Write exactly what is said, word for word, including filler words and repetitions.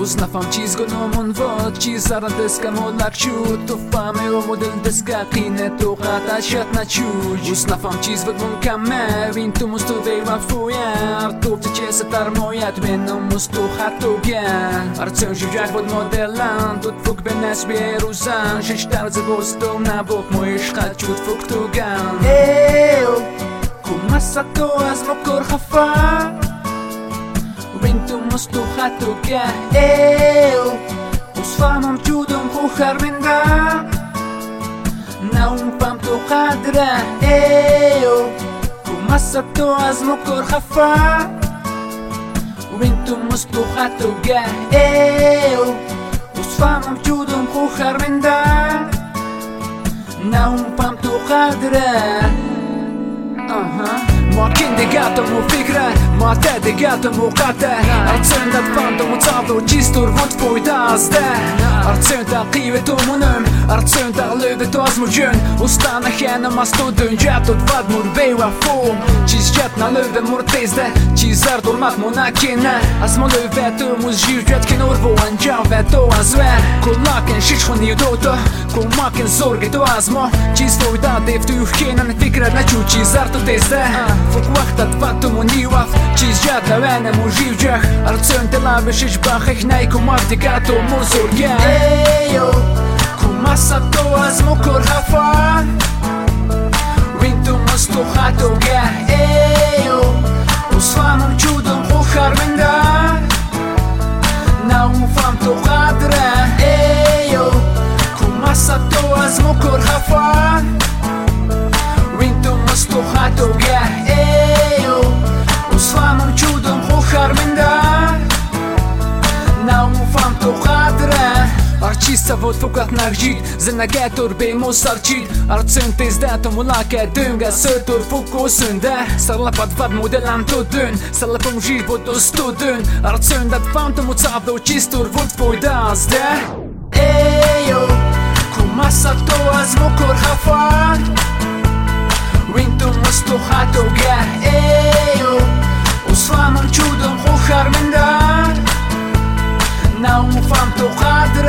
وز نفهم چیز گنامون واد چیز سرن دسکم و لکشود تو فهمه و مدل دسکا قینه تو قطع شد نچوج وز نفهم چیز بدون کمه وین تو مستو بی وفویر تو بچه ستر مایت بینم مستو خطو گن ارچن جوجه بود مدلن تو تفوک به نسبی روزن شش درز بستو نبوک مویش خد چود فوک تو گن ایو کمسا تو از مکر خفا وین تو مستو خطو گن ایو وز فهمم جودم خو خرمنده ناون فهم تو قدره ایو کمسا تو از مکر خفا وین تو مستو خطو گن ایو وز فهمم جودم خو خرمنده ناون فهم تو قدره ماركين دقاتهم وفكرة معتاد دقاتهم وقاته أرتسون دا تفاندهم وتعطو جيستور فوت فوي تازده أرتسون دا قيبتو منم أرتسون دا غلوبتو أزمو جون وستانا خيانا ماستو دون جاتو تفاد مربي وفو چيز جاتنا لوبه مرتزده چيز اردور مات مناكينه أزمو لوبتو مزجيو جات كنور فو انجاو فتو أزوه كلاكن شيش خوني دوتو كل ماكن زورگي تو أزمو چيز فوي دا ديفتو يوخينا نفكرة نچو چيز اردو تزده فوق وقتت فاتم ونيوف چیز جات لوانه موجيو جخ أرتسون تلابش إجباخ إخنايكو ماردقاتو موزور جان ايو كمسا تو از مكر خفا وين تو مستو خاتو جان ايو وز فهمم جودم خو خرمنده ناون فهم تو قدره ايو كمسا تو از مكر خفا وين تو مستو خاتو جان ايو وز فهمم جودم خو خرمنده ناون فهم تو قدره Arqis sa vot fokat në rgjit Zënagetur bej mos arqit Arqën të izdetë mulake dën Nga sëtur fokusën dhe Sarlapat vad modelan të dën Sarlapë më gjit vot të stu dën Arqën da të fam të mu cap dhe u qistur vot fojda zde Ejo Ku masa to az mu kur hafan Win të mës të hato gja Ejo Usfamëm qudëm khu kharmendar Na u më fam të qadrë